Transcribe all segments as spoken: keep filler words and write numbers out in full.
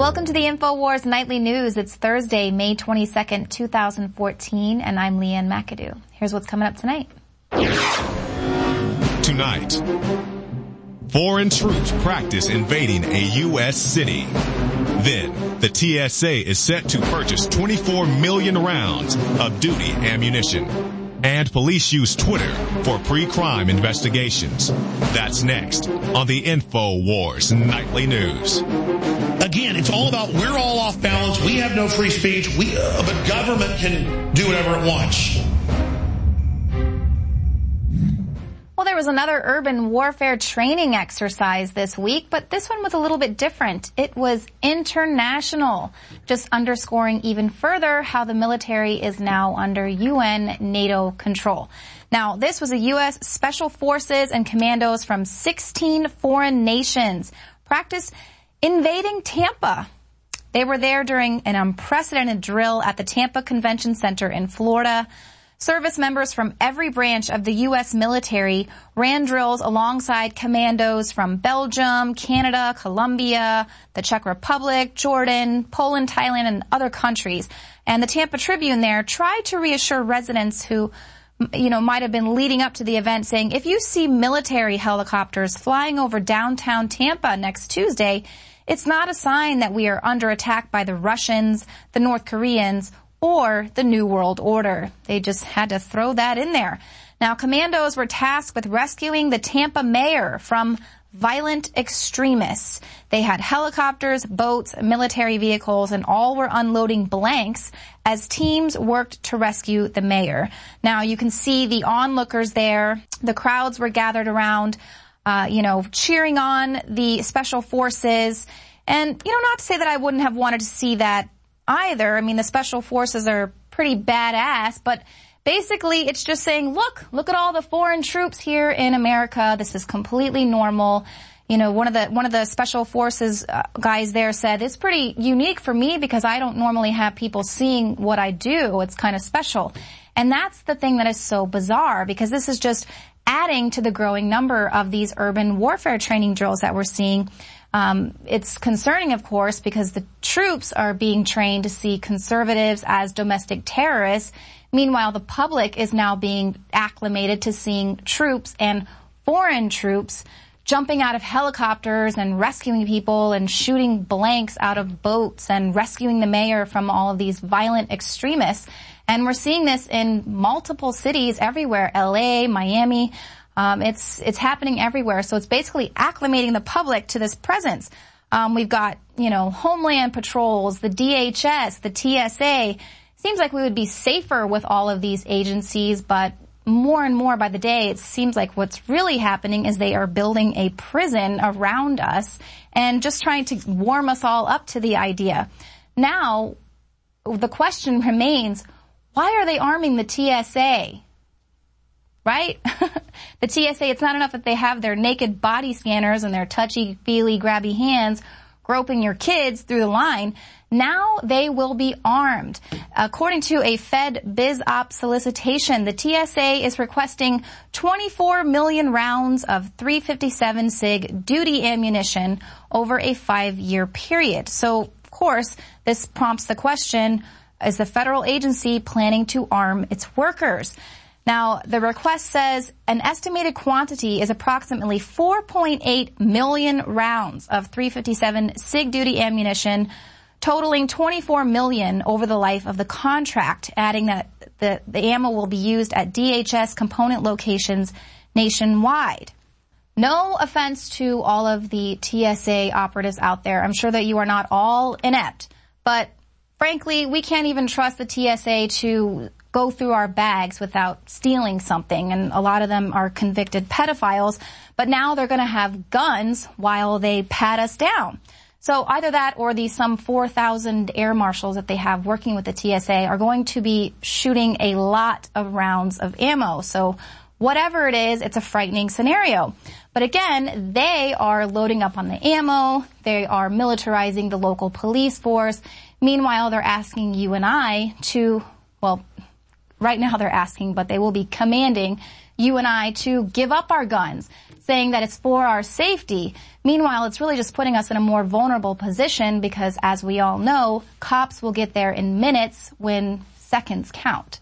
Welcome to the InfoWars Nightly News. It's Thursday, May twenty-second, two thousand fourteen, and I'm Leanne McAdoo. Here's what's coming up tonight. Tonight, foreign troops practice invading a U S city. Then, the T S A is set to purchase twenty-four million rounds of duty ammunition. And police use Twitter for pre-crime investigations. That's next on the InfoWars Nightly News. Again, it's all about we're all off balance. We have no free speech. We, uh, but government can do whatever it wants. Well, there was another urban warfare training exercise this week, but this one was a little bit different. It was international, just underscoring even further how the military is now under U N NATO control. Now, this was a U S Special Forces and commandos from sixteen foreign nations practice invading Tampa. They were there during an unprecedented drill at the Tampa Convention Center in Florida. Service members from every branch of the U S military ran drills alongside commandos from Belgium, Canada, Colombia, the Czech Republic, Jordan, Poland, Thailand, and other countries. And the Tampa Tribune there tried to reassure residents who, you know, might have been leading up to the event, saying, if you see military helicopters flying over downtown Tampa next Tuesday, it's not a sign that we are under attack by the Russians, the North Koreans, or the New World Order. They just had to throw that in there. Now, commandos were tasked with rescuing the Tampa mayor from violent extremists. They had helicopters, boats, military vehicles, and all were unloading blanks as teams worked to rescue the mayor. Now, you can see the onlookers there. The crowds were gathered around, uh, you know, cheering on the special forces. And, you know, not to say that I wouldn't have wanted to see that either. I mean, the special forces are pretty badass, but basically it's just saying, look, look at all the foreign troops here in America. This is completely normal. You know, one of the, one of the special forces uh, guys there said, it's pretty unique for me because I don't normally have people seeing what I do. It's kind of special. And that's the thing that is so bizarre, because this is just adding to the growing number of these urban warfare training drills that we're seeing. Um, it's concerning, of course, because the troops are being trained to see conservatives as domestic terrorists. Meanwhile, the public is now being acclimated to seeing troops and foreign troops jumping out of helicopters and rescuing people and shooting blanks out of boats and rescuing the mayor from all of these violent extremists. And we're seeing this in multiple cities everywhere, L A, Miami. Um, it's, it's happening everywhere. So it's basically acclimating the public to this presence. Um, we've got, you know, Homeland Patrols, the D H S, the T S A. Seems like we would be safer with all of these agencies, but more and more by the day, it seems like what's really happening is they are building a prison around us and just trying to warm us all up to the idea. Now, the question remains, why are they arming the T S A? Right? The T S A, it's not enough that they have their naked body scanners and their touchy-feely, grabby hands groping your kids through the line. Now they will be armed. According to a Fed BizOp solicitation, the T S A is requesting twenty-four million rounds of three fifty-seven SIG duty ammunition over a five-year period. So, of course, this prompts the question, is the federal agency planning to arm its workers? Now, the request says an estimated quantity is approximately four point eight million rounds of three fifty-seven SIG duty ammunition, totaling twenty-four million over the life of the contract, adding that the, the ammo will be used at D H S component locations nationwide. No offense to all of the T S A operatives out there. I'm sure that you are not all inept, but frankly, we can't even trust the T S A to go through our bags without stealing something, and a lot of them are convicted pedophiles, but now they're going to have guns while they pat us down. So either that or the some four thousand air marshals that they have working with the T S A are going to be shooting a lot of rounds of ammo. So whatever it is, it's a frightening scenario. But again, they are loading up on the ammo. They are militarizing the local police force. Meanwhile, they're asking you and I to, well, right now they're asking, but they will be commanding you and I to give up our guns, saying that it's for our safety. Meanwhile, it's really just putting us in a more vulnerable position because, as we all know, cops will get there in minutes when seconds count.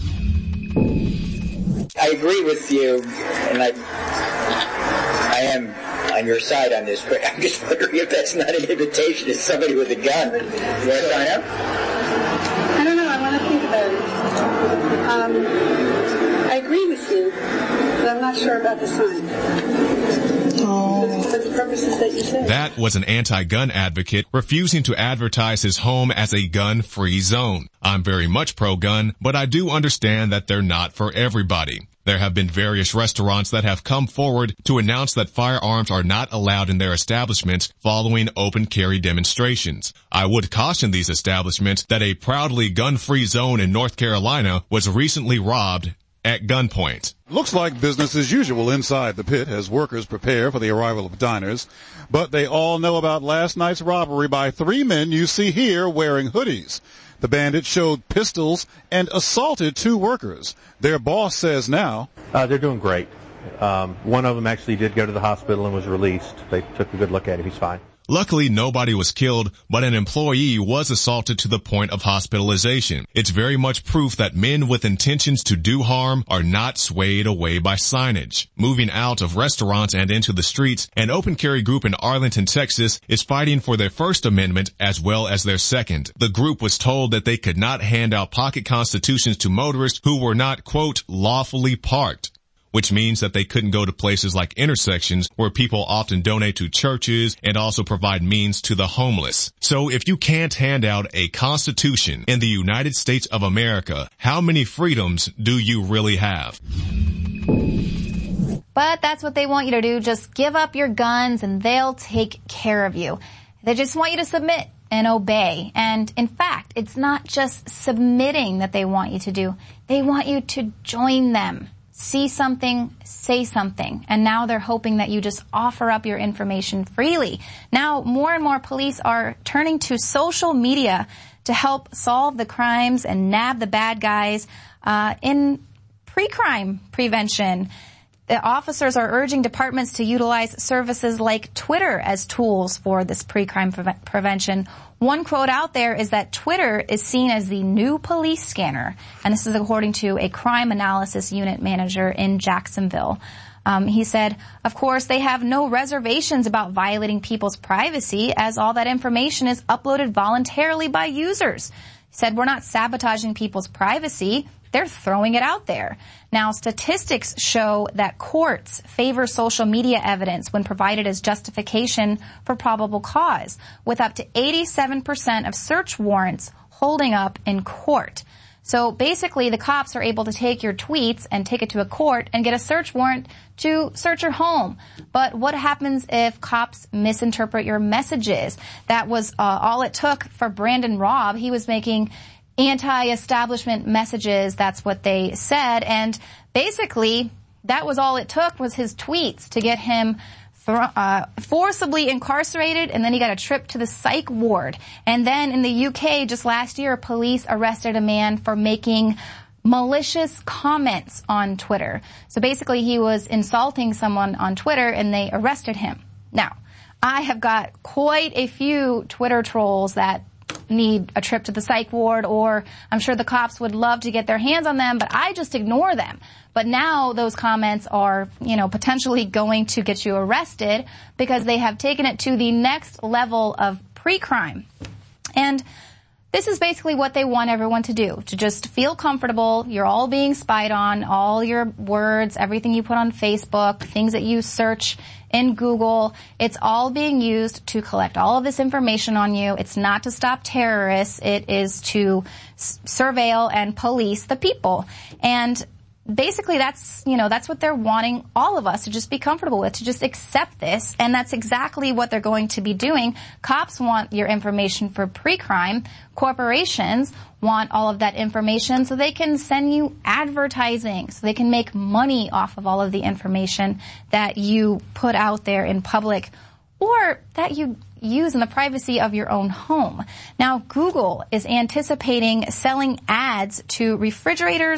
I agree with you, and I, I am on your side on this, but I'm just wondering if that's not an invitation to somebody with a gun. You want to sign up? I don't know. I want to think about it. Um, I agree with you, but I'm not sure about the sign. Oh. For the purposes that you said. That was an anti-gun advocate refusing to advertise his home as a gun-free zone. I'm very much pro-gun, but I do understand that they're not for everybody. There have been various restaurants that have come forward to announce that firearms are not allowed in their establishments following open carry demonstrations. I would caution these establishments that a proudly gun-free zone in North Carolina was recently robbed at gunpoint. Looks like business as usual inside the pit as workers prepare for the arrival of diners. But they all know about last night's robbery by three men you see here wearing hoodies. The bandits showed pistols and assaulted two workers. Their boss says now, Uh, they're doing great. Um, one of them actually did go to the hospital and was released. They took a good look at him. He's fine. Luckily, nobody was killed, but an employee was assaulted to the point of hospitalization. It's very much proof that men with intentions to do harm are not swayed away by signage. Moving out of restaurants and into the streets, an open carry group in Arlington, Texas is fighting for their First Amendment as well as their Second. The group was told that they could not hand out pocket constitutions to motorists who were not, quote, lawfully parked, which means that they couldn't go to places like intersections where people often donate to churches and also provide means to the homeless. So if you can't hand out a constitution in the United States of America, how many freedoms do you really have? But that's what they want you to do. Just give up your guns and they'll take care of you. They just want you to submit and obey. And in fact, it's not just submitting that they want you to do. They want you to join them. See something, say something. And now they're hoping that you just offer up your information freely. Now, more and more police are turning to social media to help solve the crimes and nab the bad guys uh, in pre-crime prevention. The officers are urging departments to utilize services like Twitter as tools for this pre-crime pre- prevention. One quote out there is that Twitter is seen as the new police scanner, and this is according to a crime analysis unit manager in Jacksonville. Um, he said, of course, they have no reservations about violating people's privacy as all that information is uploaded voluntarily by users. He said, we're not sabotaging people's privacy. They're throwing it out there. Now, statistics show that courts favor social media evidence when provided as justification for probable cause, with up to eighty-seven percent of search warrants holding up in court. So basically, the cops are able to take your tweets and take it to a court and get a search warrant to search your home. But what happens if cops misinterpret your messages? That was uh, all it took for Brandon Raub. He was making anti-establishment messages, that's what they said, and basically that was all it took was his tweets to get him th- uh, forcibly incarcerated, and then he got a trip to the psych ward. And then in the U K just last year, police arrested a man for making malicious comments on Twitter. So basically he was insulting someone on Twitter and they arrested him. Now, I have got quite a few Twitter trolls that need a trip to the psych ward, or I'm sure the cops would love to get their hands on them, but I just ignore them. But now those comments are, you know, potentially going to get you arrested because they have taken it to the next level of pre-crime. And this is basically what they want everyone to do, to just feel comfortable. You're all being spied on, all your words, everything you put on Facebook, things that you search in Google. It's all being used to collect all of this information on you. It's not to stop terrorists. It is to s- surveil and police the people. And basically that's, you know, that's what they're wanting all of us to just be comfortable with, to just accept this. And that's exactly what they're going to be doing. Cops want your information for pre-crime. Corporations want all of that information so they can send you advertising, so they can make money off of all of the information that you put out there in public or that you use in the privacy of your own home. Now, Google is anticipating selling ads to refrigerators,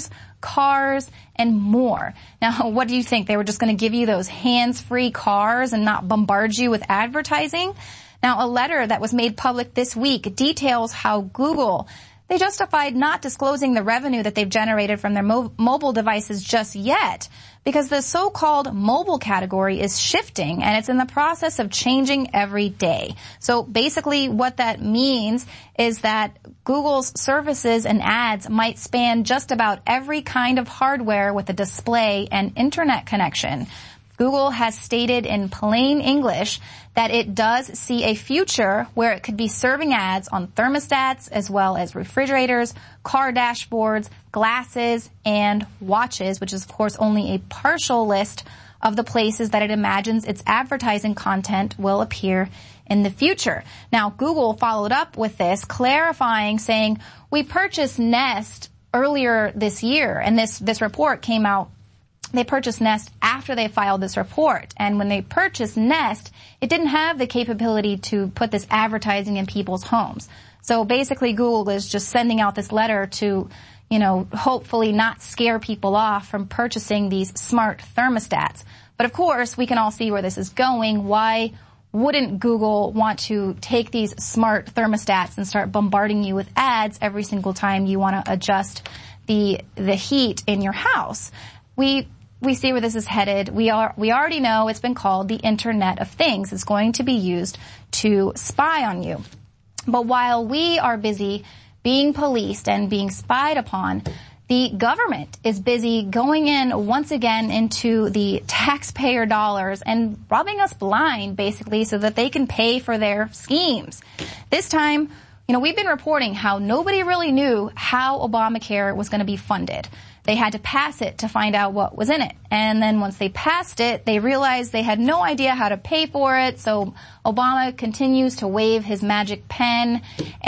cars, and more. Now, what do you think? They were just going to give you those hands-free cars and not bombard you with advertising? Now, a letter that was made public this week details how Google, they justified not disclosing the revenue that they've generated from their mo- mobile devices just yet, because the so-called mobile category is shifting and it's in the process of changing every day. So basically what that means is that Google's services and ads might span just about every kind of hardware with a display and internet connection. Google has stated in plain English that it does see a future where it could be serving ads on thermostats as well as refrigerators, car dashboards, glasses, and watches, which is, of course, only a partial list of the places that it imagines its advertising content will appear in the future. Now, Google followed up with this, clarifying, saying, we purchased Nest earlier this year, and this, this report came out. They purchased Nest after they filed this report. And when they purchased Nest, it didn't have the capability to put this advertising in people's homes. So basically Google is just sending out this letter to, you know, hopefully not scare people off from purchasing these smart thermostats. But of course, we can all see where this is going. Why wouldn't Google want to take these smart thermostats and start bombarding you with ads every single time you want to adjust the the heat in your house? We We see where this is headed. We are, we already know it's been called the Internet of Things. It's going to be used to spy on you. But while we are busy being policed and being spied upon, the government is busy going in once again into the taxpayer dollars and robbing us blind, basically, so that they can pay for their schemes. This time, you know, we've been reporting how nobody really knew how Obamacare was going to be funded. They had to pass it to find out what was in it. And then once they passed it, they realized they had no idea how to pay for it. So Obama continues to wave his magic pen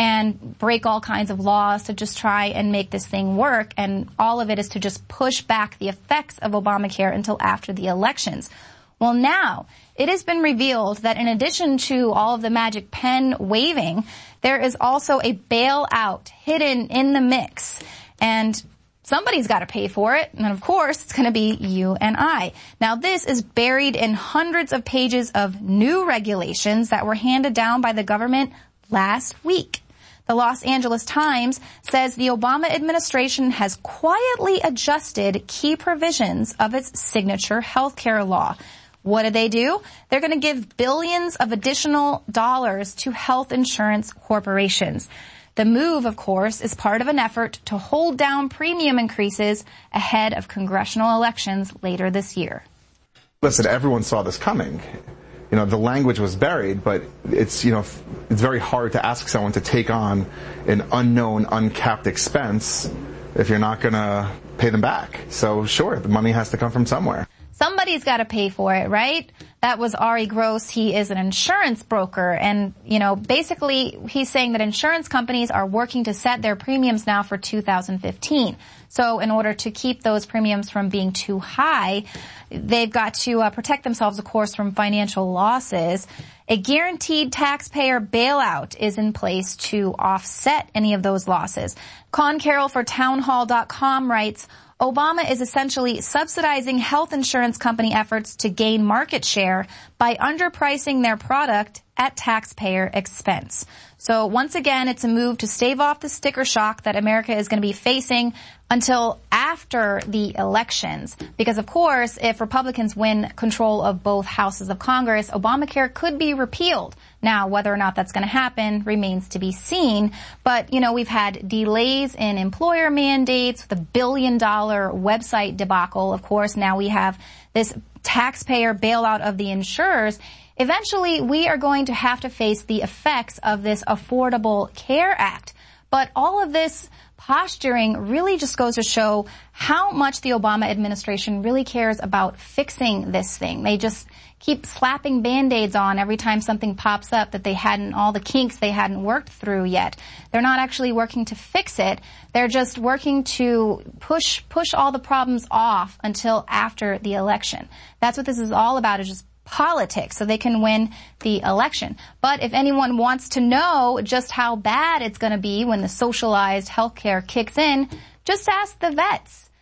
and break all kinds of laws to just try and make this thing work. And all of it is to just push back the effects of Obamacare until after the elections. Well, now it has been revealed that in addition to all of the magic pen waving, there is also a bailout hidden in the mix. And somebody's got to pay for it, and of course, it's going to be you and I. Now, this is buried in hundreds of pages of new regulations that were handed down by the government last week. The Los Angeles Times says the Obama administration has quietly adjusted key provisions of its signature healthcare law. What did they do? They're going to give billions of additional dollars to health insurance corporations. The move, of course, is part of an effort to hold down premium increases ahead of congressional elections later this year. Listen, everyone saw this coming. You know, the language was buried, but it's, you know, it's very hard to ask someone to take on an unknown, uncapped expense if you're not going to pay them back. So, sure, the money has to come from somewhere. Somebody's got to pay for it, right? That was Ari Gross. He is an insurance broker. And, you know, basically he's saying that insurance companies are working to set their premiums now for two thousand fifteen. So in order to keep those premiums from being too high, they've got to uh, protect themselves, of course, from financial losses. A guaranteed taxpayer bailout is in place to offset any of those losses. Con Carroll for townhall dot com writes, Obama is essentially subsidizing health insurance company efforts to gain market share by underpricing their product at taxpayer expense. So once again, it's a move to stave off the sticker shock that America is going to be facing until after the elections. Because, of course, if Republicans win control of both houses of Congress, Obamacare could be repealed. Now, whether or not that's going to happen remains to be seen. But, you know, we've had delays in employer mandates, the billion-dollar website debacle. Of course, now we have this taxpayer bailout of the insurers. Eventually, we are going to have to face the effects of this Affordable Care Act. But all of this posturing really just goes to show how much the Obama administration really cares about fixing this thing. They just keep slapping Band-Aids on every time something pops up that they hadn't, all the kinks they hadn't worked through yet. They're not actually working to fix it. They're just working to push, push all the problems off until after the election. That's what this is all about, is just politics, so they can win the election. But if anyone wants to know just how bad it's going to be when the socialized health care kicks in, just ask the vets.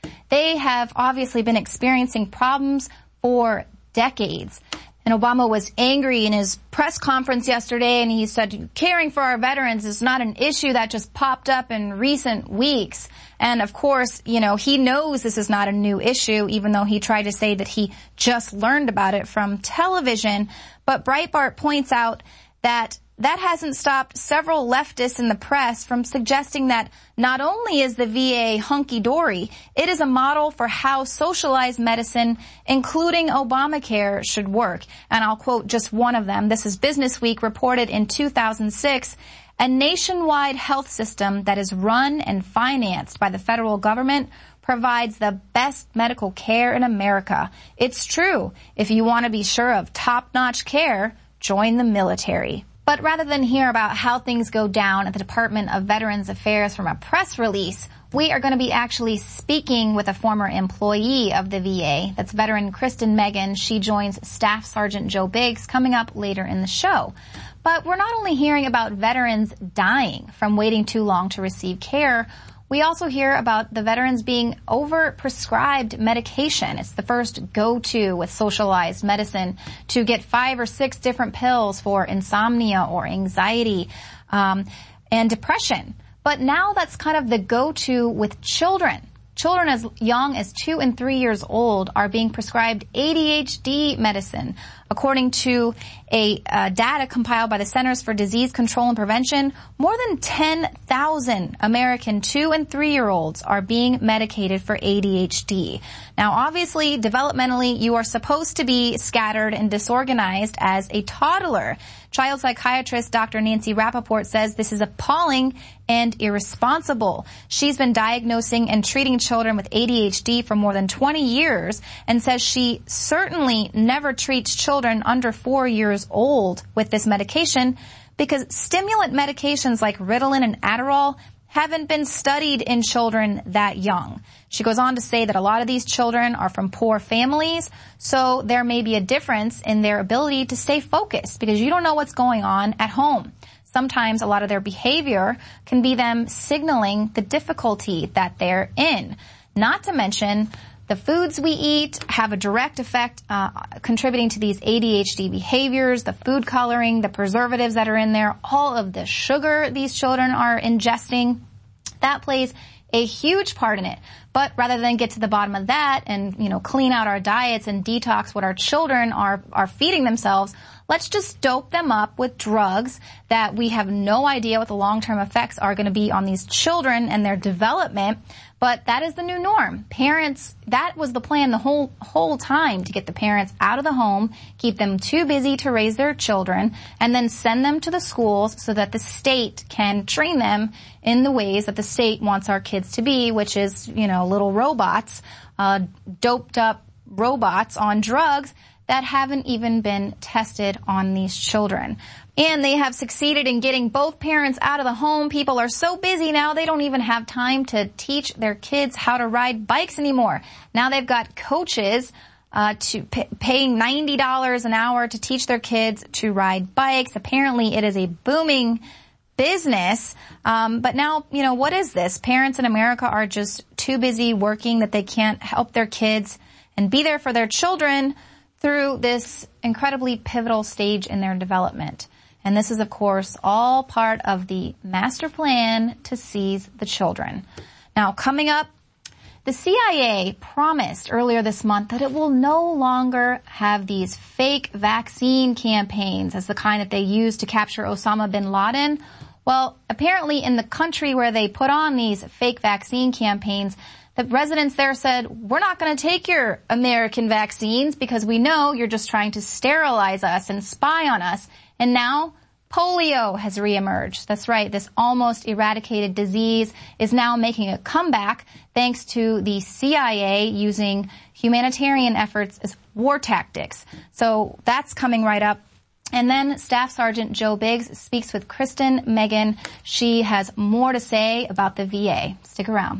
They have obviously been experiencing problems for decades. And Obama was angry in his press conference yesterday, and he said caring for our veterans is not an issue that just popped up in recent weeks. And of course, you know, he knows this is not a new issue, even though he tried to say that he just learned about it from television. But Breitbart points out that that hasn't stopped several leftists in the press from suggesting that not only is the V A hunky-dory, it is a model for how socialized medicine, including Obamacare, should work. And I'll quote just one of them. This is Business Week, reported in two thousand six. A nationwide health system that is run and financed by the federal government provides the best medical care in America. It's true. If you want to be sure of top-notch care, join the military. But rather than hear about how things go down at the Department of Veterans Affairs from a press release, we are going to be actually speaking with a former employee of the V A. That's veteran Kristen Megan. She joins Staff Sergeant Joe Biggs coming up later in the show. But we're not only hearing about veterans dying from waiting too long to receive care, we also hear about the veterans being over-prescribed medication. It's the first go-to with socialized medicine to get five or six different pills for insomnia or anxiety um, and depression. But now that's kind of the go-to with children. Children as young as two and three years old are being prescribed A D H D medicine. According to a uh, data compiled by the Centers for Disease Control and Prevention, more than ten thousand American two and three-year-olds are being medicated for A D H D. Now, obviously, developmentally, you are supposed to be scattered and disorganized as a toddler. Child psychiatrist Doctor Nancy Rappaport says this is appalling and irresponsible. She's been diagnosing and treating children with A D H D for more than twenty years and says she certainly never treats children under four years old with this medication because stimulant medications like Ritalin and Adderall haven't been studied in children that young. She goes on to say that a lot of these children are from poor families, so there may be a difference in their ability to stay focused because you don't know what's going on at home. Sometimes a lot of their behavior can be them signaling the difficulty that they're in. Not to mention, the foods we eat have a direct effect uh, contributing to these A D H D behaviors, the food coloring, the preservatives that are in there, all of the sugar these children are ingesting. That plays a huge part in it. But rather than get to the bottom of that and, you know, clean out our diets and detox what our children are, are feeding themselves, let's just dope them up with drugs that we have no idea what the long-term effects are going to be on these children and their development. But that is the new norm. Parents, that was the plan the whole whole time, to get the parents out of the home, keep them too busy to raise their children, and then send them to the schools so that the state can train them in the ways that the state wants our kids to be, which is, you know, little robots, uh, doped up robots on drugs that haven't even been tested on these children. And they have succeeded in getting both parents out of the home. People are so busy now they don't even have time to teach their kids how to ride bikes anymore. Now they've got coaches uh to pay, paying ninety dollars an hour to teach their kids to ride bikes. Apparently it is a booming business. Um but now, you know, what is this? Parents in America are just too busy working that they can't help their kids and be there for their children through this incredibly pivotal stage in their development. And this is, of course, all part of the master plan to seize the children. Now, coming up, the C I A promised earlier this month that it will no longer have these fake vaccine campaigns as the kind that they used to capture Osama bin Laden. Well, apparently in the country where they put on these fake vaccine campaigns, the residents there said, we're not going to take your American vaccines because we know you're just trying to sterilize us and spy on us. And now polio has reemerged. That's right. This almost eradicated disease is now making a comeback thanks to the C I A using humanitarian efforts as war tactics. So that's coming right up. And then Staff Sergeant Joe Biggs speaks with Kristen Megan. She has more to say about the V A. Stick around.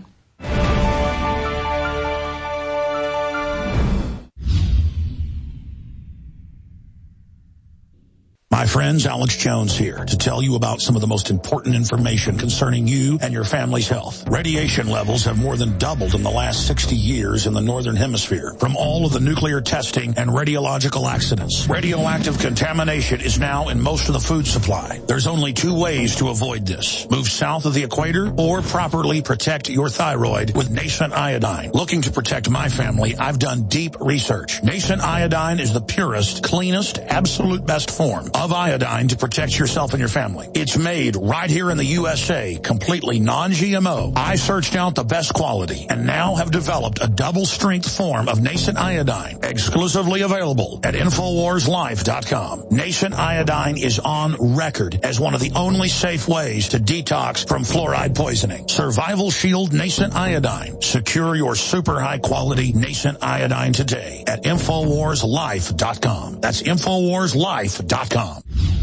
My Hi friends, Alex Jones here to tell you about some of the most important information concerning you and your family's health. Radiation levels have more than doubled in the last sixty years in the Northern Hemisphere from all of the nuclear testing and radiological accidents. Radioactive contamination is now in most of the food supply. There's only two ways to avoid this. Move south of the equator or properly protect your thyroid with Nascent Iodine. Looking to protect my family, I've done deep research. Nascent Iodine is the purest, cleanest, absolute best form of iodine to protect yourself and your family. It's made right here in the U S A, completely non-G M O. I searched out the best quality and now have developed a double-strength form of Nascent Iodine, exclusively available at Infowars Life dot com. Nascent Iodine is on record as one of the only safe ways to detox from fluoride poisoning. Survival Shield Nascent Iodine. Secure your super high-quality Nascent Iodine today at Infowars Life dot com. That's Infowars Life dot com.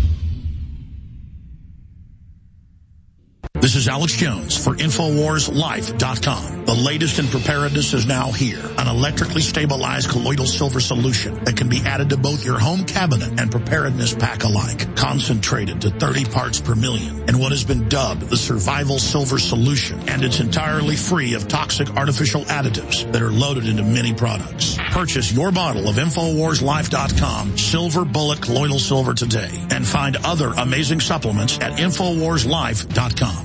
This is Alex Jones for Infowars Life dot com. The latest in preparedness is now here. An electrically stabilized colloidal silver solution that can be added to both your home cabinet and preparedness pack alike. Concentrated to thirty parts per million in what has been dubbed the survival silver solution. And it's entirely free of toxic artificial additives that are loaded into many products. Purchase your bottle of Infowars Life dot com Silver Bullet Colloidal Silver today and find other amazing supplements at Infowars Life dot com.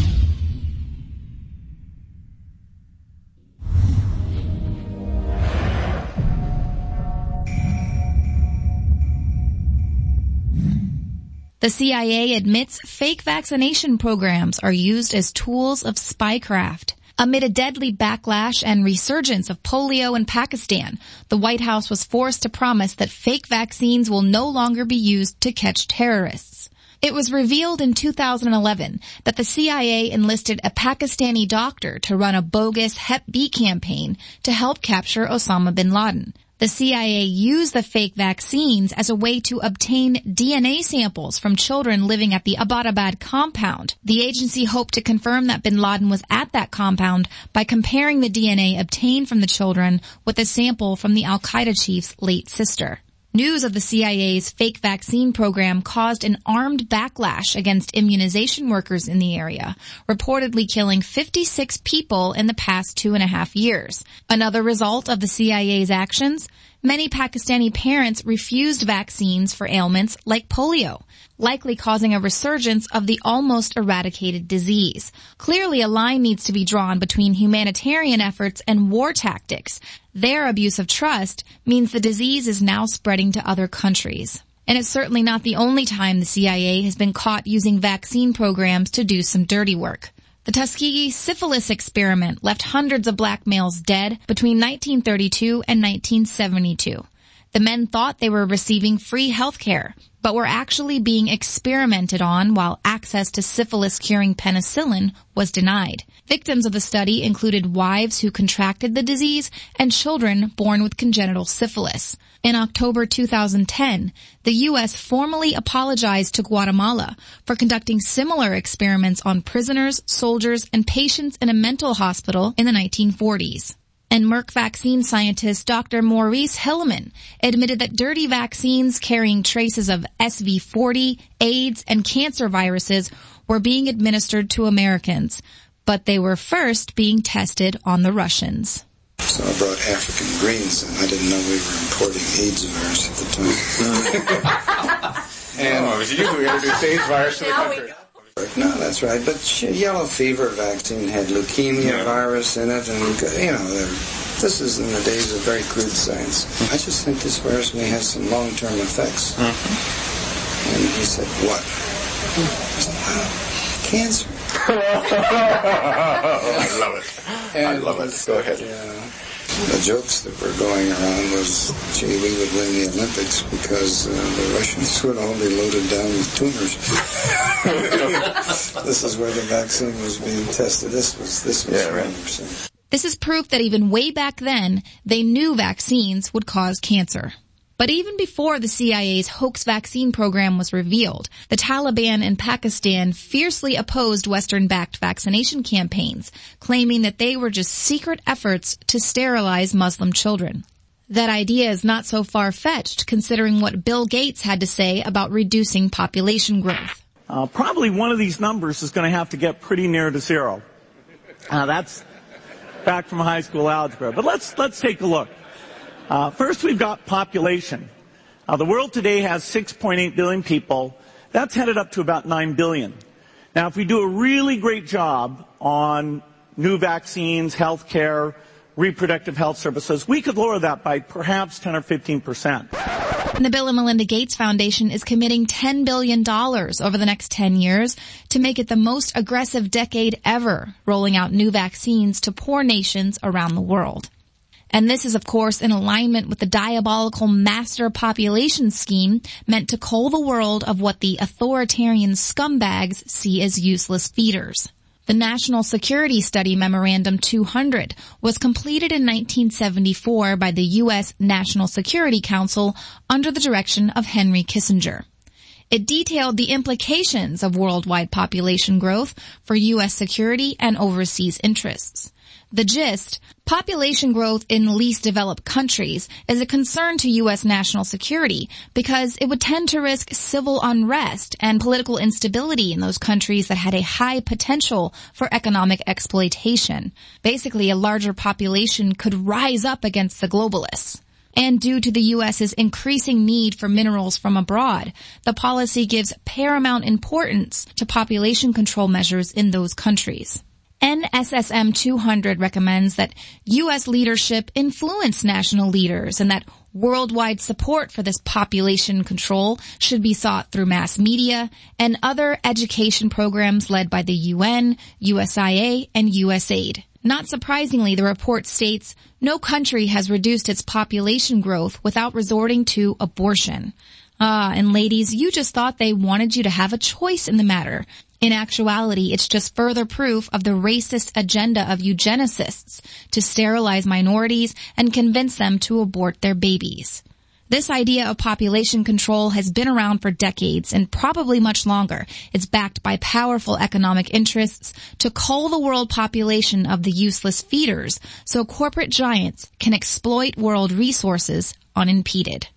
The C I A admits fake vaccination programs are used as tools of spycraft. Amid a deadly backlash and resurgence of polio in Pakistan, the White House was forced to promise that fake vaccines will no longer be used to catch terrorists. It was revealed in two thousand eleven that the C I A enlisted a Pakistani doctor to run a bogus Hep B campaign to help capture Osama bin Laden. The C I A used the fake vaccines as a way to obtain D N A samples from children living at the Abbottabad compound. The agency hoped to confirm that bin Laden was at that compound by comparing the D N A obtained from the children with a sample from the Al-Qaeda chief's late sister. News of the C I A's fake vaccine program caused an armed backlash against immunization workers in the area, reportedly killing fifty-six people in the past two and a half years. Another result of the C I A's actions? Many Pakistani parents refused vaccines for ailments like polio, likely causing a resurgence of the almost eradicated disease. Clearly, a line needs to be drawn between humanitarian efforts and war tactics. Their abuse of trust means the disease is now spreading to other countries. And it's certainly not the only time the C I A has been caught using vaccine programs to do some dirty work. The Tuskegee syphilis experiment left hundreds of black males dead between nineteen thirty-two and nineteen seventy-two. The men thought they were receiving free health care, but were actually being experimented on while access to syphilis-curing penicillin was denied. Victims of the study included wives who contracted the disease and children born with congenital syphilis. In October two thousand ten, the U S formally apologized to Guatemala for conducting similar experiments on prisoners, soldiers, and patients in a mental hospital in the nineteen forties. And Merck vaccine scientist Doctor Maurice Hilleman admitted that dirty vaccines carrying traces of S V forty, AIDS, and cancer viruses were being administered to Americans, but they were first being tested on the Russians. So I brought African greens, and I didn't know we were importing AIDS virus at the time. and oh, it was usually we introduced AIDS virus to the country. No, that's right. But yellow fever vaccine had leukemia yeah. virus in it, and you know, this is in the days of very crude science. I just think this virus may have some long-term effects. Mm-hmm. And he said, "What?" I said, "Oh, cancer." I love it. And I love it. Go ahead. Yeah. The jokes that were going around was, gee, we would win the Olympics because uh, the Russians would all be loaded down with tumors. This is where the vaccine was being tested. This was this was yeah, right. one percent. This is proof that even way back then, they knew vaccines would cause cancer. But even before the C I A's hoax vaccine program was revealed, the Taliban in Pakistan fiercely opposed Western-backed vaccination campaigns, claiming that they were just secret efforts to sterilize Muslim children. That idea is not so far-fetched considering what Bill Gates had to say about reducing population growth. Uh, probably one of these numbers is going to have to get pretty near to zero. Uh, that's back from high school algebra. But let's let's take a look. Uh, first, we've got population. Uh, the world today has six point eight billion people. That's headed up to about nine billion. Now, if we do a really great job on new vaccines, health care, reproductive health services, we could lower that by perhaps ten or fifteen percent. And the Bill and Melinda Gates Foundation is committing ten billion dollars over the next ten years to make it the most aggressive decade ever, rolling out new vaccines to poor nations around the world. And this is, of course, in alignment with the diabolical master population scheme meant to cull the world of what the authoritarian scumbags see as useless feeders. The National Security Study Memorandum two hundred was completed in nineteen seventy-four by the U S National Security Council under the direction of Henry Kissinger. It detailed the implications of worldwide population growth for U S security and overseas interests. The gist, population growth in least developed countries is a concern to U S national security because it would tend to risk civil unrest and political instability in those countries that had a high potential for economic exploitation. Basically, a larger population could rise up against the globalists. And due to the U S's increasing need for minerals from abroad, the policy gives paramount importance to population control measures in those countries. N S S M two hundred recommends that U S leadership influence national leaders and that worldwide support for this population control should be sought through mass media and other education programs led by the U N, U S I A, and U S A I D. Not surprisingly, the report states, no country has reduced its population growth without resorting to abortion. Ah, and ladies, you just thought they wanted you to have a choice in the matter. In actuality, it's just further proof of the racist agenda of eugenicists to sterilize minorities and convince them to abort their babies. This idea of population control has been around for decades and probably much longer. It's backed by powerful economic interests to cull the world population of the useless feeders so corporate giants can exploit world resources unimpeded.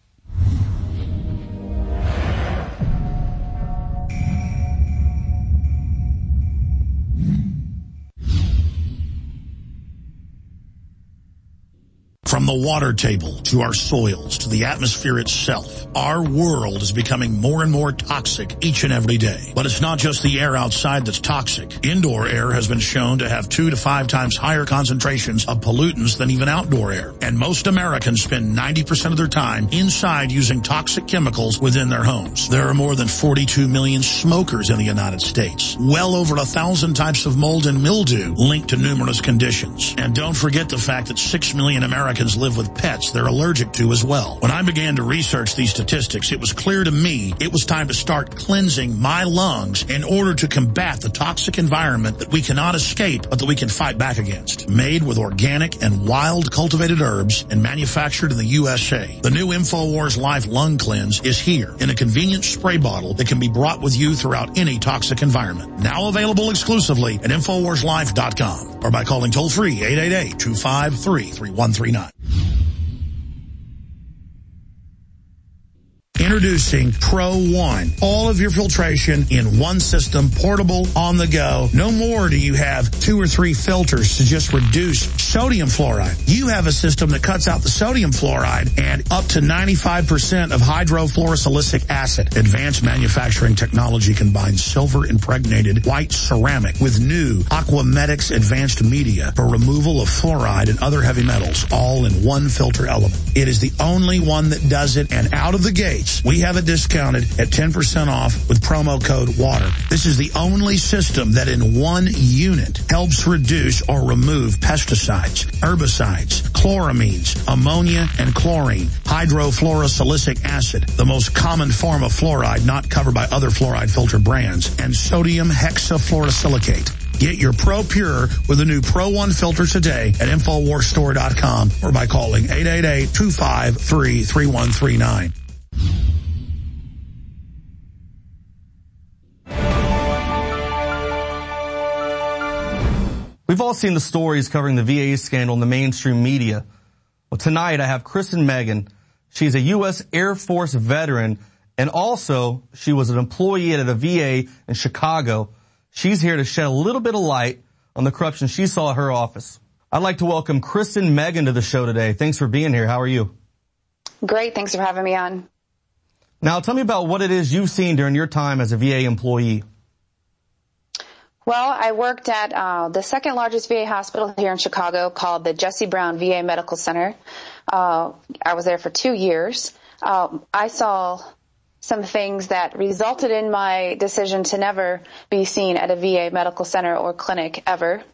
From the water table to our soils to the atmosphere itself, our world is becoming more and more toxic each and every day. But it's not just the air outside that's toxic. Indoor air has been shown to have two to five times higher concentrations of pollutants than even outdoor air. And most Americans spend ninety percent of their time inside using toxic chemicals within their homes. There are more than forty-two million smokers in the United States. Well over a thousand types of mold and mildew linked to numerous conditions. And don't forget the fact that six million Americans live with pets they're allergic to as well. When I began to research these statistics, it was clear to me it was time to start cleansing my lungs in order to combat the toxic environment that we cannot escape but that we can fight back against. Made with organic and wild cultivated herbs and manufactured in the U S A, the new InfoWars Life Lung Cleanse is here in a convenient spray bottle that can be brought with you throughout any toxic environment. Now available exclusively at Infowars Life dot com or by calling toll-free eight eight eight, two five three, three one three nine. Introducing Pro One. All of your filtration in one system, portable, on the go. No more do you have two or three filters to just reduce sodium fluoride. You have a system that cuts out the sodium fluoride and up to ninety-five percent of hydrofluorosilicic acid. Advanced manufacturing technology combines silver-impregnated white ceramic with new Aquamedics advanced media for removal of fluoride and other heavy metals, all in one filter element. It is the only one that does it, and out of the gates, we have it discounted at ten percent off with promo code WATER. This is the only system that in one unit helps reduce or remove pesticides, herbicides, chloramines, ammonia, and chlorine, hydrofluorosilicic acid, the most common form of fluoride not covered by other fluoride filter brands, and sodium hexafluorosilicate. Get your Pro Pure with the new Pro One filter today at Infowars Store dot com or by calling eight eight eight, two five three, three one three nine. We've all seen the stories covering the V A scandal in the mainstream media. Well, tonight I have Kristen Megan. She's a U S Air Force veteran, and also she was an employee at a V A in Chicago. She's here to shed a little bit of light on the corruption she saw at her office. I'd like to welcome Kristen Megan to the show today. Thanks for being here. How are you? Great. Thanks for having me on. Now, tell me about what it is you've seen during your time as a V A employee. Well, I worked at uh, the second largest V A hospital here in Chicago called the Jesse Brown V A Medical Center. Uh, I was there for two years. Uh, I saw some things that resulted in my decision to never be seen at a V A medical center or clinic ever.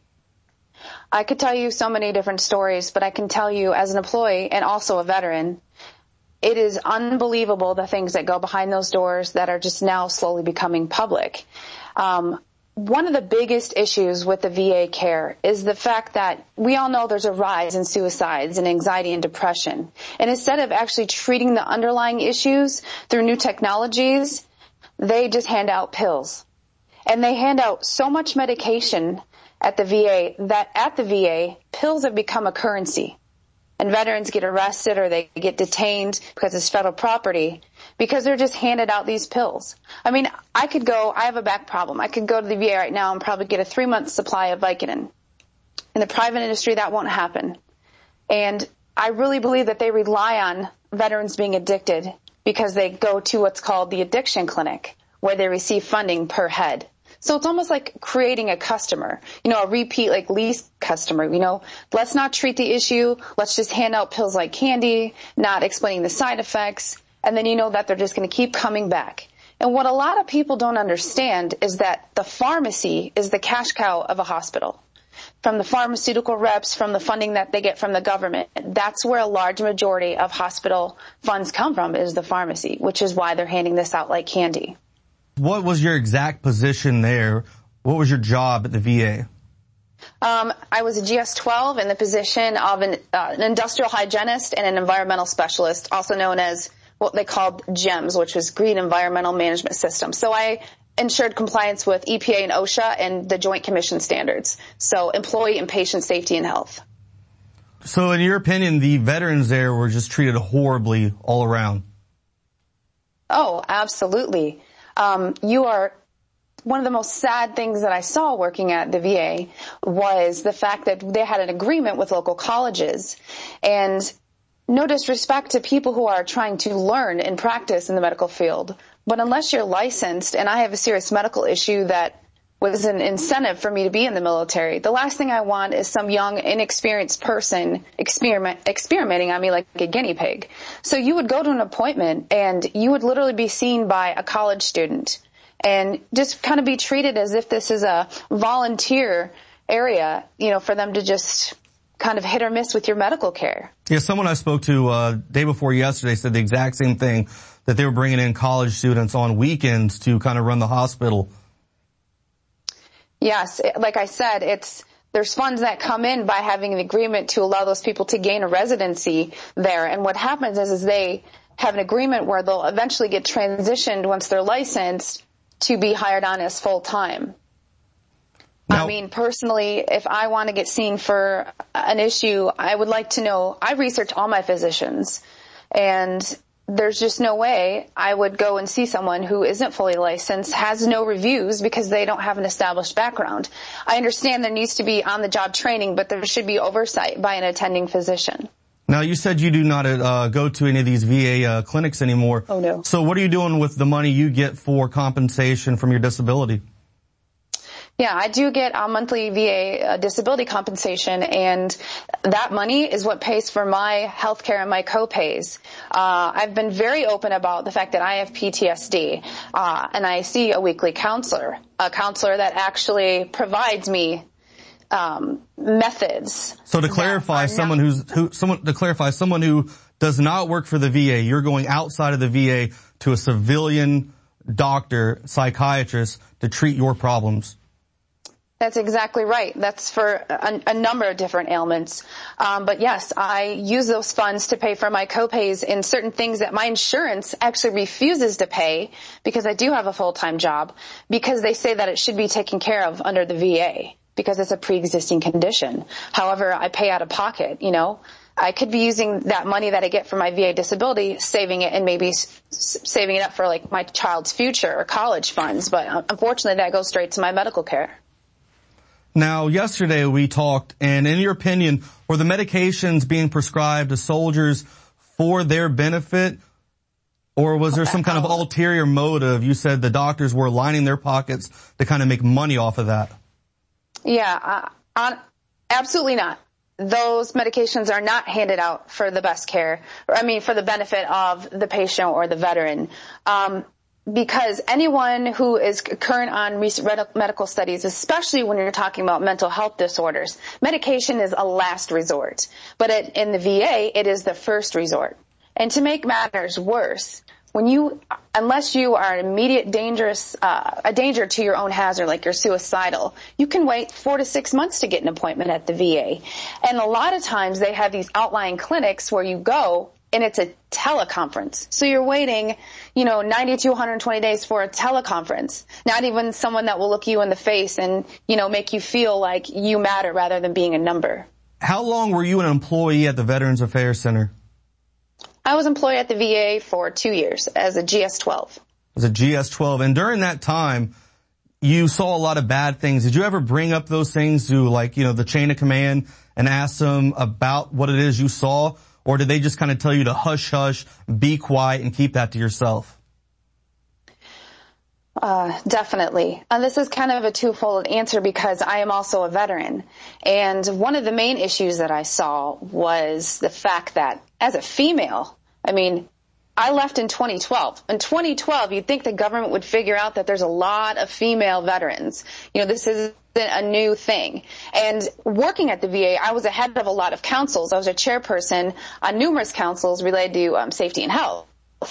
I could tell you so many different stories, but I can tell you as an employee and also a veteran, it is unbelievable the things that go behind those doors that are just now slowly becoming public. Um, One of the biggest issues with the V A care is the fact that we all know there's a rise in suicides and anxiety and depression. And instead of actually treating the underlying issues through new technologies, they just hand out pills. And they hand out so much medication at the V A that at the V A, pills have become a currency. And veterans get arrested or they get detained because it's federal property because they're just handed out these pills. I mean, I could go, I have a back problem. I could go to the V A right now and probably get a three-month supply of Vicodin. In the private industry, that won't happen. And I really believe that they rely on veterans being addicted because they go to what's called the addiction clinic, where they receive funding per head. So it's almost like creating a customer, you know, a repeat, like lease customer, you know, let's not treat the issue. Let's just hand out pills like candy, not explaining the side effects. And then you know that they're just going to keep coming back. And what a lot of people don't understand is that the pharmacy is the cash cow of a hospital. From the pharmaceutical reps, from the funding that they get from the government, that's where a large majority of hospital funds come from, is the pharmacy, which is why they're handing this out like candy. What was your exact position there? What was your job at the V A? Um, I was a G S twelve in the position of an, uh, an industrial hygienist and an environmental specialist, also known as what they called GEMS, which was Green Environmental Management System. So I ensured compliance with E P A and OSHA and the Joint Commission standards. So employee and patient safety and health. So in your opinion, the veterans there were just treated horribly all around? Oh, absolutely. Um, you are, one of the most sad things that I saw working at the V A was the fact that they had an agreement with local colleges. And no disrespect to people who are trying to learn and practice in the medical field, but unless you're licensed, and I have a serious medical issue that was an incentive for me to be in the military, the last thing I want is some young, inexperienced person experiment, experimenting on me like a guinea pig. So you would go to an appointment and you would literally be seen by a college student and just kind of be treated as if this is a volunteer area, you know, for them to just kind of hit or miss with your medical care. Yeah, someone I spoke to uh day before yesterday said the exact same thing, that they were bringing in college students on weekends to kind of run the hospital. Yes, like I said, it's there's funds that come in by having an agreement to allow those people to gain a residency there. And what happens is, is they have an agreement where they'll eventually get transitioned once they're licensed to be hired on as full-time. Now, I mean, personally, if I want to get seen for an issue, I would like to know, I research all my physicians, and there's just no way I would go and see someone who isn't fully licensed, has no reviews because they don't have an established background. I understand there needs to be on-the-job training, but there should be oversight by an attending physician. Now, you said you do not uh, go to any of these V A uh, clinics anymore. Oh, no. So what are you doing with the money you get for compensation from your disability? Yeah, I do get a monthly V A uh, disability compensation, and that money is what pays for my health care and my co-pays. Uh, I've been very open about the fact that I have P T S D, uh, and I see a weekly counselor, a counselor that actually provides me um, methods. So to clarify, someone who's who, someone to clarify, someone who does not work for the V A, you're going outside of the V A to a civilian doctor, psychiatrist to treat your problems. That's exactly right. That's for a, a number of different ailments. Um, but yes, I use those funds to pay for my co-pays in certain things that my insurance actually refuses to pay because I do have a full-time job, because they say that it should be taken care of under the V A because it's a pre-existing condition. However, I pay out of pocket, you know. I could be using that money that I get from my V A disability, saving it and maybe s- saving it up for like my child's future or college funds. But unfortunately, that goes straight to my medical care. Now, yesterday we talked, and in your opinion, were the medications being prescribed to soldiers for their benefit, or was there some kind of ulterior motive? You said the doctors were lining their pockets to kind of make money off of that. Yeah, uh, on, absolutely not. Those medications are not handed out for the best care, or I mean for the benefit of the patient or the veteran. Um, because anyone who is current on recent medical studies, especially when you're talking about mental health disorders, medication is a last resort. But it, in the V A, it is the first resort. And to make matters worse, when you, unless you are an immediate dangerous, uh, a danger to your own hazard, like you're suicidal, you can wait four to six months to get an appointment at the V A. And a lot of times they have these outlying clinics where you go and it's a teleconference. So you're waiting, you know, ninety to one hundred twenty days for a teleconference. Not even someone that will look you in the face and, you know, make you feel like you matter rather than being a number. How long were you an employee at the Veterans Affairs Center? I was employed at the V A for two years as a G S twelve. As a G S twelve. And during that time, you saw a lot of bad things. Did you ever bring up those things to, like, you know, the chain of command and ask them about what it is you saw? Or did they just kind of tell you to hush, hush, be quiet, and keep that to yourself? Uh, definitely. And this is kind of a twofold answer because I am also a veteran. And one of the main issues that I saw was the fact that as a female, I mean, I left in twenty twelve. In twenty twelve, you'd think the government would figure out that there's a lot of female veterans. You know, this isn't a new thing. And working at the V A, I was ahead of a lot of councils. I was a chairperson on numerous councils related to um, safety and health.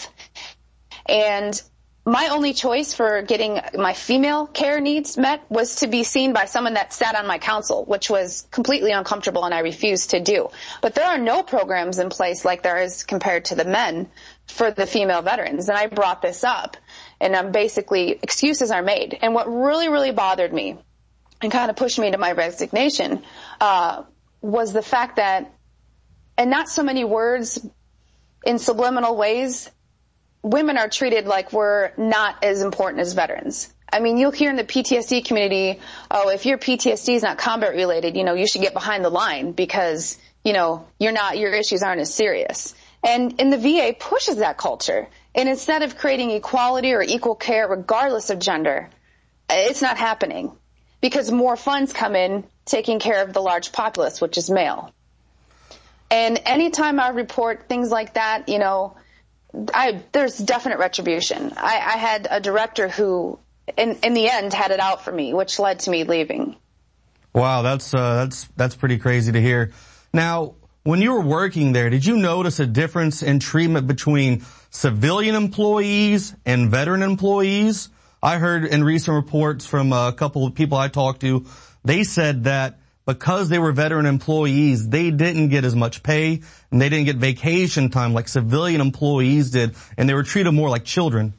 And my only choice for getting my female care needs met was to be seen by someone that sat on my council, which was completely uncomfortable and I refused to do. But there are no programs in place like there is compared to the men for the female veterans. And I brought this up, and um, basically excuses are made. And what really, really bothered me and kind of pushed me to my resignation uh, was the fact that, and not so many words in subliminal ways, women are treated like we're not as important as veterans. I mean, you'll hear in the P T S D community, oh, if your P T S D is not combat related, you know, you should get behind the line because, you know, you're not, your issues aren't as serious. And, and the V A pushes that culture. And instead of creating equality or equal care regardless of gender, it's not happening because more funds come in taking care of the large populace, which is male. And anytime I report things like that, you know, I, there's definite retribution. I, I had a director who, in, in the end, had it out for me, which led to me leaving. Wow, that's uh, that's that's pretty crazy to hear. Now, when you were working there, did you notice a difference in treatment between civilian employees and veteran employees? I heard in recent reports from a couple of people I talked to, they said that because they were veteran employees, they didn't get as much pay and they didn't get vacation time like civilian employees did, and they were treated more like children.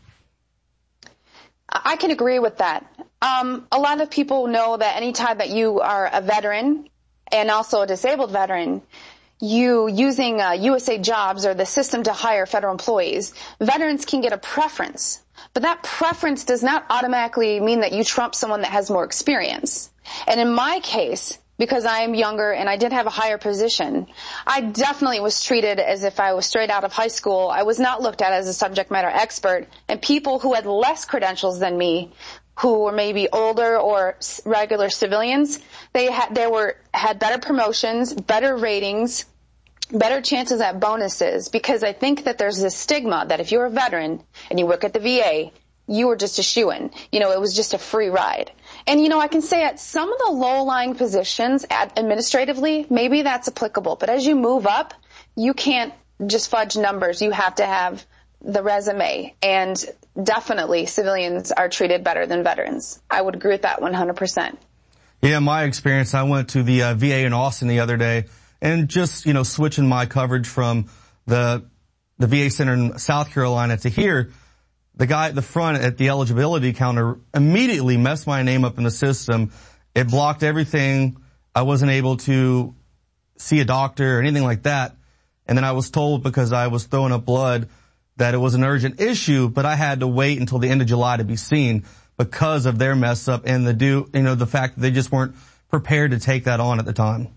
I can agree with that. Um, a lot of people know that anytime that you are a veteran and also a disabled veteran, you using uh, U S A Jobs or the system to hire federal employees, veterans can get a preference. But that preference does not automatically mean that you trump someone that has more experience. And in my case, because I am younger and I did have a higher position, I definitely was treated as if I was straight out of high school. I was not looked at as a subject matter expert. And people who had less credentials than me, who were maybe older or regular civilians, they had, they were, had better promotions, better ratings, better chances at bonuses, because I think that there's this stigma that if you're a veteran and you work at the V A, you were just a shoo-in. You know, it was just a free ride. And, you know, I can say at some of the low-lying positions at administratively, maybe that's applicable. But as you move up, you can't just fudge numbers. You have to have the resume. And definitely civilians are treated better than veterans. I would agree with that one hundred percent. Yeah, my experience, I went to the uh, V A in Austin the other day and just, you know, switching my coverage from the the V A center in South Carolina to here, the guy at the front at the eligibility counter immediately messed my name up in the system. It blocked everything. I wasn't able to see a doctor or anything like that. And then I was told because I was throwing up blood that it was an urgent issue, but I had to wait until the end of July to be seen because of their mess up and the do, you know, the fact that they just weren't prepared to take that on at the time.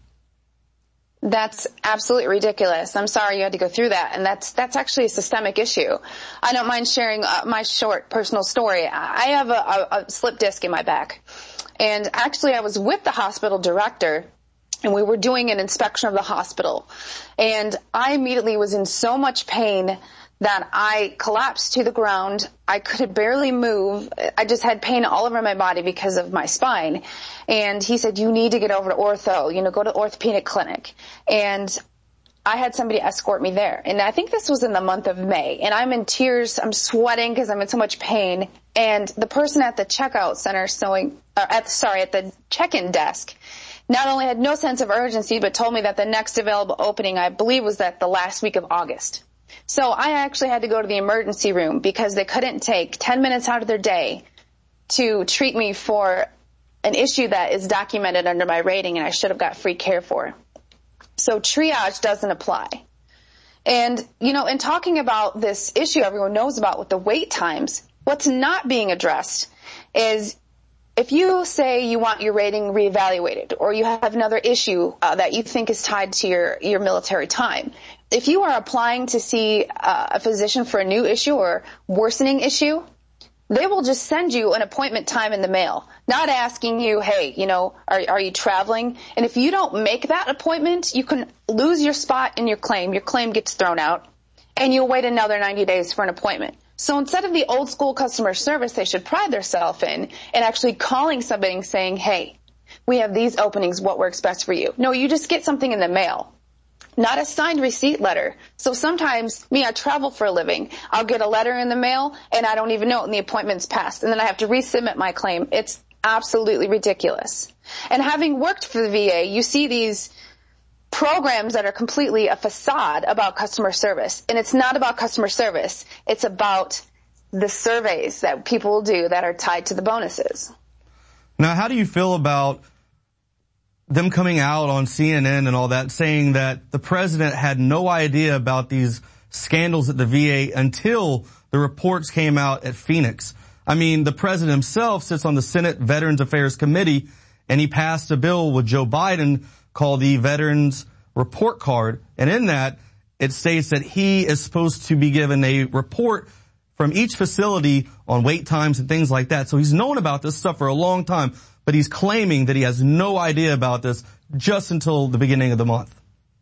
That's absolutely ridiculous. I'm sorry you had to go through that. And that's, that's actually a systemic issue. I don't mind sharing uh, my short personal story. I have a, a, a slip disc in my back. And actually I was with the hospital director and we were doing an inspection of the hospital. And I immediately was in so much pain that I collapsed to the ground. I could barely move. I just had pain all over my body because of my spine. And he said, you need to get over to ortho, you know, go to orthopedic clinic. And I had somebody escort me there. And I think this was in the month of May. And I'm in tears. I'm sweating because I'm in so much pain. And the person at the checkout center sewing, or at, sorry, at the check-in desk, not only had no sense of urgency, but told me that the next available opening, I believe, was that the last week of August. So I actually had to go to the emergency room because they couldn't take ten minutes out of their day to treat me for an issue that is documented under my rating and I should have got free care for. So triage doesn't apply. And, you know, in talking about this issue everyone knows about with the wait times, what's not being addressed is if you say you want your rating reevaluated or you have another issue uh, that you think is tied to your, your military time, if you are applying to see uh, a physician for a new issue or worsening issue, they will just send you an appointment time in the mail, not asking you, hey, you know, are, are you traveling? And if you don't make that appointment, you can lose your spot in your claim. Your claim gets thrown out, and you'll wait another ninety days for an appointment. So instead of the old school customer service they should pride themselves in and actually calling somebody and saying, hey, we have these openings, what works best for you. No, you just get something in the mail. Not a signed receipt letter. So sometimes, me, I travel for a living. I'll get a letter in the mail, and I don't even know it, and the appointment's passed. And then I have to resubmit my claim. It's absolutely ridiculous. And having worked for the V A, you see these programs that are completely a facade about customer service. And it's not about customer service. It's about the surveys that people will do that are tied to the bonuses. Now, how do you feel about them coming out on C N N and all that saying that the president had no idea about these scandals at the V A until the reports came out at Phoenix? I mean, the president himself sits on the Senate Veterans Affairs Committee, and he passed a bill with Joe Biden called the Veterans Report Card. And in that, it states that he is supposed to be given a report from each facility on wait times and things like that. So he's known about this stuff for a long time, but he's claiming that he has no idea about this just until the beginning of the month.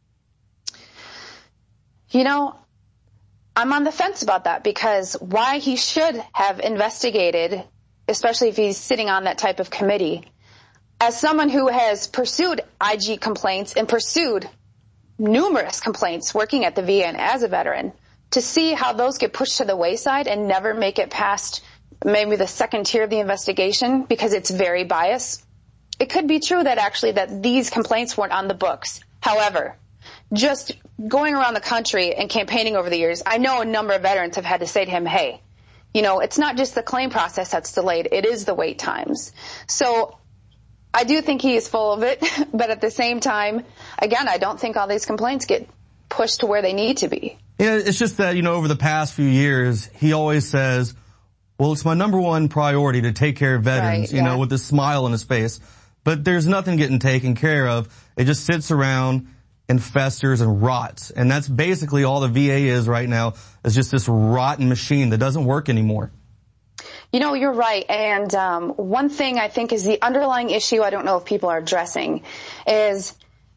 You know, I'm on the fence about that because why he should have investigated, especially if he's sitting on that type of committee, as someone who has pursued I G complaints and pursued numerous complaints working at the V A and as a veteran, to see how those get pushed to the wayside and never make it past maybe the second tier of the investigation because it's very biased. It could be true that actually that these complaints weren't on the books. However, just going around the country and campaigning over the years, I know a number of veterans have had to say to him, hey, you know, it's not just the claim process that's delayed, it is the wait times. So I do think he is full of it, but at the same time, again, I don't think all these complaints get pushed to where they need to be. Yeah, it's just that, you know, over the past few years, he always says, well, it's my number one priority to take care of veterans, right, you yeah. know, with this smile on his face. But there's nothing getting taken care of. It just sits around and festers and rots. And that's basically all the V A is right now, is just this rotten machine that doesn't work anymore. You know, you're right. And um, one thing I think is the underlying issue I don't know if people are addressing is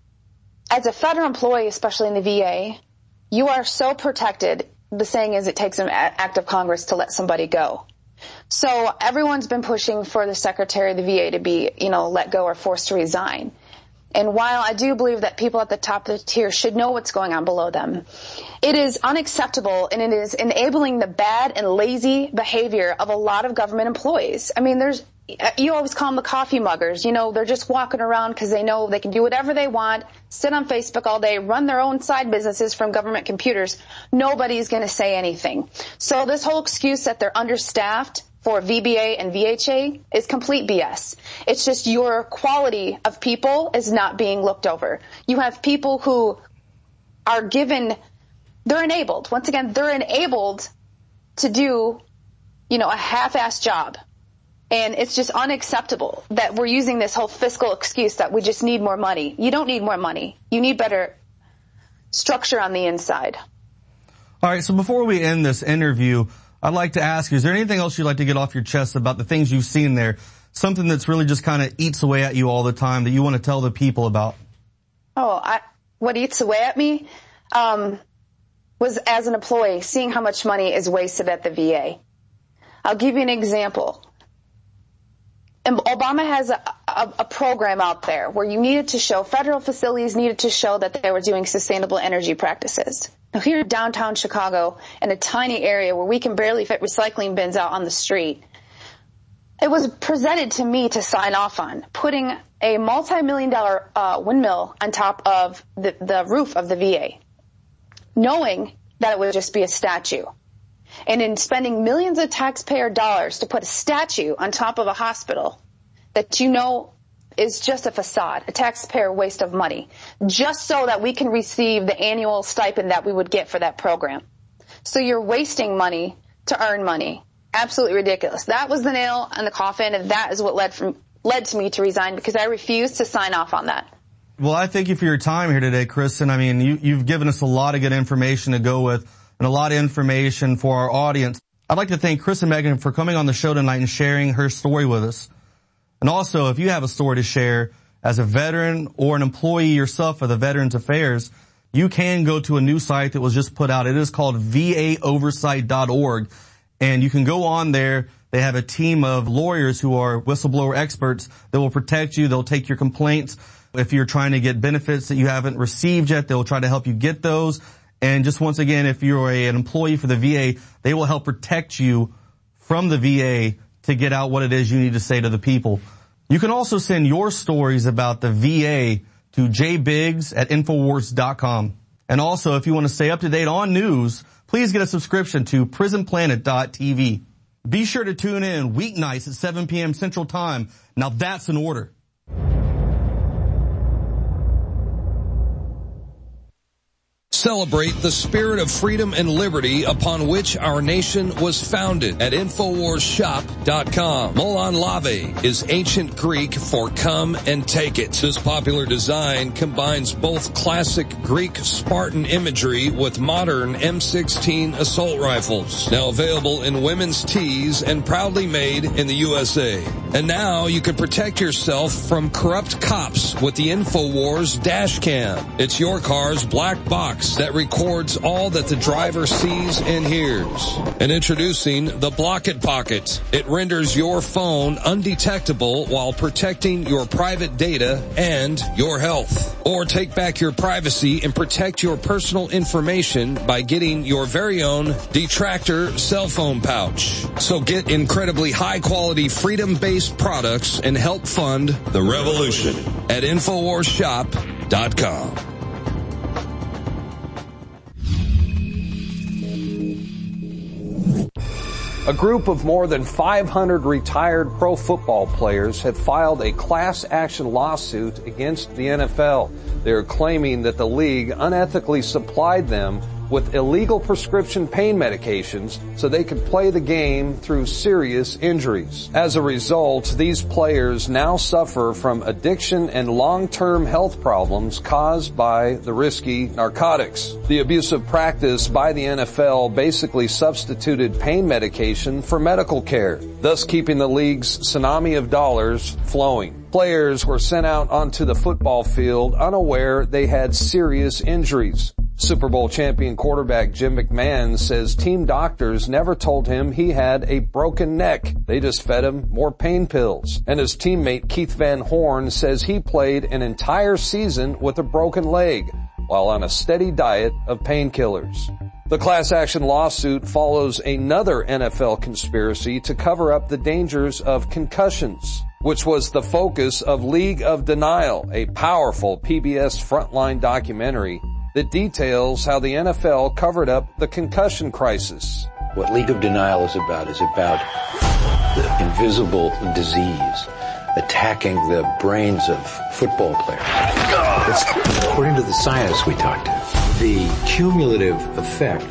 as a federal employee, especially in the V A, you are so protected. The saying is it takes an act of Congress to let somebody go. So everyone's been pushing for the Secretary of the V A to be, you know, let go or forced to resign. And while I do believe that people at the top of the tier should know what's going on below them, it is unacceptable and it is enabling the bad and lazy behavior of a lot of government employees. I mean, there's, you always call them the coffee muggers. You know, they're just walking around because they know they can do whatever they want, sit on Facebook all day, run their own side businesses from government computers. Nobody's going to say anything. So this whole excuse that they're understaffed for V B A and V H A is complete B S. It's just your quality of people is not being looked over. You have people who are given, they're enabled. Once again, they're enabled to do, you know, a half-assed job. And it's just unacceptable that we're using this whole fiscal excuse that we just need more money. You don't need more money. You need better structure on the inside. All right, so before we end this interview, I'd like to ask you, is there anything else you'd like to get off your chest about the things you've seen there? Something that's really just kind of eats away at you all the time that you want to tell the people about? Oh, I, what eats away at me um, was, as an employee, seeing how much money is wasted at the V A. I'll give you an example. Obama has a, a, a program out there where you needed to show, federal facilities needed to show that they were doing sustainable energy practices. Now, here in downtown Chicago, in a tiny area where we can barely fit recycling bins out on the street, it was presented to me to sign off on, putting a multi-million dollar uh, windmill on top of the, the roof of the V A, knowing that it would just be a statue. And in spending millions of taxpayer dollars to put a statue on top of a hospital that you know is just a facade, a taxpayer waste of money, just so that we can receive the annual stipend that we would get for that program. So you're wasting money to earn money. Absolutely ridiculous. That was the nail in the coffin, and that is what led from led to me to resign, because I refused to sign off on that. Well, I thank you for your time here today, Kristen. I mean, you, you've given us a lot of good information to go with, and a lot of information for our audience. I'd like to thank Kristen Megan for coming on the show tonight and sharing her story with us. And also, if you have a story to share as a veteran or an employee yourself of the Veterans Affairs, you can go to a new site that was just put out. It is called V A oversight dot org. And you can go on there. They have a team of lawyers who are whistleblower experts that will protect you. They'll take your complaints. If you're trying to get benefits that you haven't received yet, they'll try to help you get those. And just once again, if you're a, an employee for the V A, they will help protect you from the V A to get out what it is you need to say to the people. You can also send your stories about the V A to j biggs at infowars dot com. And also, if you want to stay up to date on news, please get a subscription to prison planet dot t v. Be sure to tune in weeknights at seven p.m. Central Time. Now that's an order. Celebrate the spirit of freedom and liberty upon which our nation was founded at infowars shop dot com. Molon Lave is ancient Greek for come and take it. This popular design combines both classic Greek Spartan imagery with modern M sixteen assault rifles. Now available in women's tees and proudly made in the U S A. And now you can protect yourself from corrupt cops with the InfoWars dash cam. It's your car's black box that records all that the driver sees and hears. And introducing the Block It Pocket. It renders your phone undetectable while protecting your private data and your health. Or take back your privacy and protect your personal information by getting your very own Detractor cell phone pouch. So get incredibly high quality freedom-based products and help fund the revolution at infowars shop dot com. A group of more than five hundred retired pro football players have filed a class action lawsuit against the N F L. They are claiming that the league unethically supplied them with illegal prescription pain medications so they could play the game through serious injuries. As a result, these players now suffer from addiction and long-term health problems caused by the risky narcotics. The abusive practice by the N F L basically substituted pain medication for medical care, thus keeping the league's tsunami of dollars flowing. Players were sent out onto the football field unaware they had serious injuries. Super Bowl champion quarterback Jim McMahon says team doctors never told him he had a broken neck. They just fed him more pain pills. And his teammate Keith Van Horn says he played an entire season with a broken leg while on a steady diet of painkillers. The class action lawsuit follows another N F L conspiracy to cover up the dangers of concussions, which was the focus of League of Denial, a powerful P B S Frontline documentary that details how the N F L covered up the concussion crisis. What League of Denial is about is about the invisible disease attacking the brains of football players. It's, according to the scientists we talked to, the cumulative effect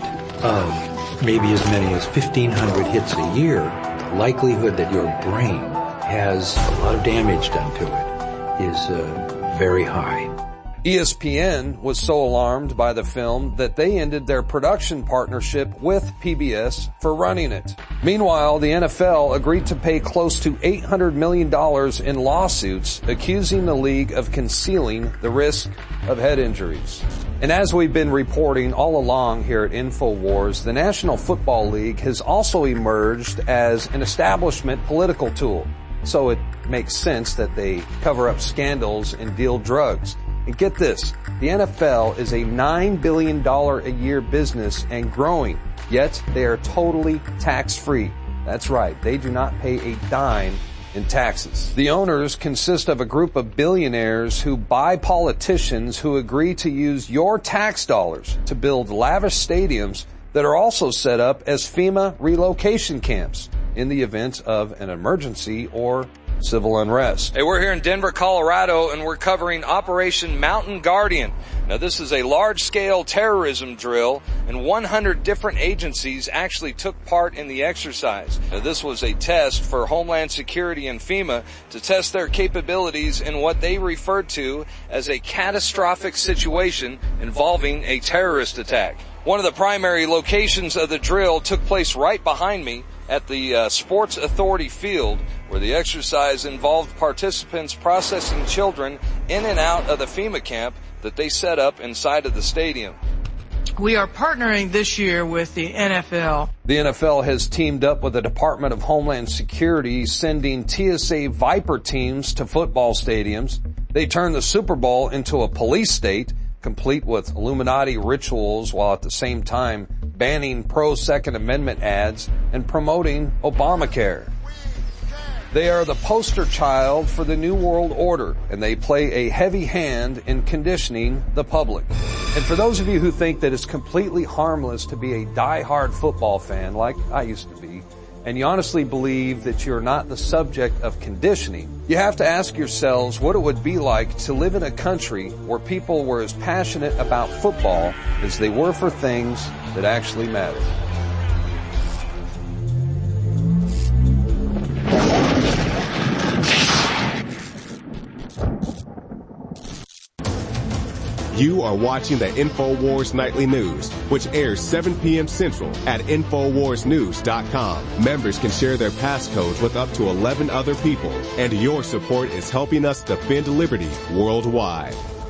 of maybe as many as fifteen hundred hits a year, the likelihood that your brain has a lot of damage done to it is uh, very high. E S P N was so alarmed by the film that they ended their production partnership with P B S for running it. Meanwhile, the N F L agreed to pay close to eight hundred million dollars in lawsuits accusing the league of concealing the risk of head injuries. And as we've been reporting all along here at InfoWars, the National Football League has also emerged as an establishment political tool. So it makes sense that they cover up scandals and deal drugs. And get this, the N F L is a nine billion dollars a year business and growing, yet they are totally tax-free. That's right, they do not pay a dime in taxes. The owners consist of a group of billionaires who buy politicians who agree to use your tax dollars to build lavish stadiums that are also set up as FEMA relocation camps in the event of an emergency or civil unrest. Hey, we're here in Denver, Colorado, and we're covering Operation Mountain Guardian. Now, this is a large-scale terrorism drill, and one hundred different agencies actually took part in the exercise. Now, this was a test for Homeland Security and FEMA to test their capabilities in what they referred to as a catastrophic situation involving a terrorist attack. One of the primary locations of the drill took place right behind me at the uh, Sports Authority field, where the exercise involved participants processing children in and out of the FEMA camp that they set up inside of the stadium. We are partnering this year with the N F L. The N F L has teamed up with the Department of Homeland Security, sending T S A Viper teams to football stadiums. They turned the Super Bowl into a police state, complete with Illuminati rituals, while at the same time banning pro-Second Amendment ads and promoting Obamacare. They are the poster child for the New World Order, and they play a heavy hand in conditioning the public. And for those of you who think that it's completely harmless to be a die-hard football fan, like I used to be, and you honestly believe that you're not the subject of conditioning, you have to ask yourselves what it would be like to live in a country where people were as passionate about football as they were for things that actually matter. You are watching the InfoWars Nightly News, which airs seven p.m. Central at InfoWars News dot com. Members can share their passcodes with up to eleven other people, and your support is helping us defend liberty worldwide.